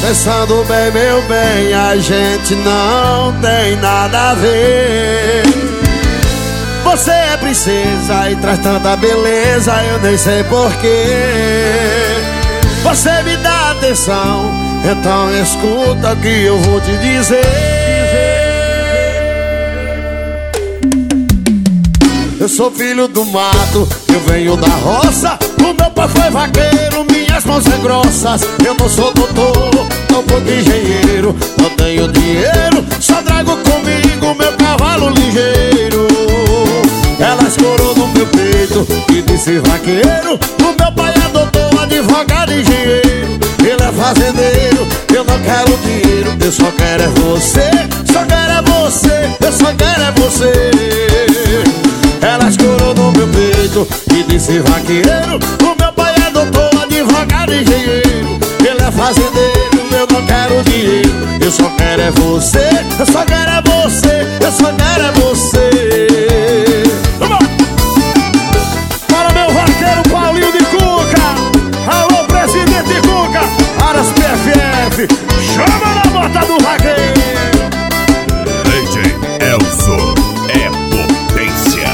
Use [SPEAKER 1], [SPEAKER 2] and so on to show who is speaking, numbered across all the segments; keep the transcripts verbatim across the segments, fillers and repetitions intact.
[SPEAKER 1] Pensando bem, meu bem, a gente não tem nada a ver. Você é princesa e traz tanta beleza, eu nem sei porquê. Você me dá atenção, então escuta o que eu vou te dizer. Eu sou filho do mato, eu venho da roça. O meu pai foi vaqueiro, minhas mãos são grossas. Eu não sou doutor, tampouco engenheiro. Não tenho dinheiro, só trago comigo meu cavalo ligeiro. Ela escorou no meu peito e disse vaqueiro. O meu pai é doutor, advogado, engenheiro. Ele é fazendeiro, eu não quero dinheiro. Eu só quero é você, só quero é você, eu só quero é você. Ela escorou no meu peito e disse vaqueiro. O meu pai é doutor, advogado, engenheiro. Ele é fazendeiro, eu não quero dinheiro. Eu só quero é você, eu só quero é você, eu só quero é você. Vamos! Para meu vaqueiro Paulinho de Cuca. Alô, presidente Cuca, Aras P F F. Chama na bota do vaqueiro.
[SPEAKER 2] D J Elson é potência.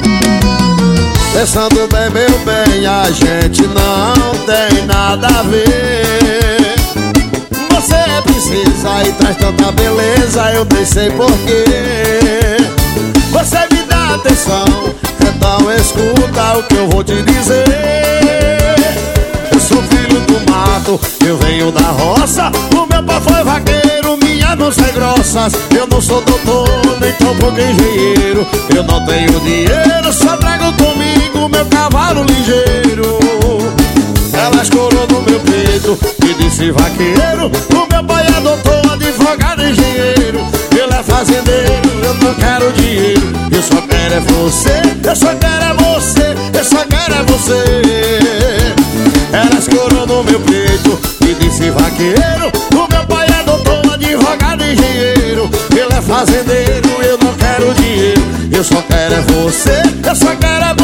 [SPEAKER 1] Pensando bem, meu bem, a gente não tem nada a ver. Você é princesa e traz tanta beleza, eu nem sei porquê. Você me dá atenção, então escuta o que eu vou te dizer. Eu sou filho do mato, eu venho da roça. O meu pai foi vaqueiro, minhas mãos são grossas. Eu não sou doutor, nem tampouco engenheiro. Eu não tenho dinheiro, só trago comigo meu cavalo ligeiro. Ela escorou no meu peito e disse vaqueiro. O meu pai é doutor, advogado, engenheiro. Ele é fazendeiro, eu não quero dinheiro. Eu só quero é você, eu só quero é você, eu só quero é você. Ela escorou no meu peito e disse vaqueiro. O meu pai é doutor, advogado, engenheiro. Ele é fazendeiro, eu não quero dinheiro. Eu só quero é você, eu só quero é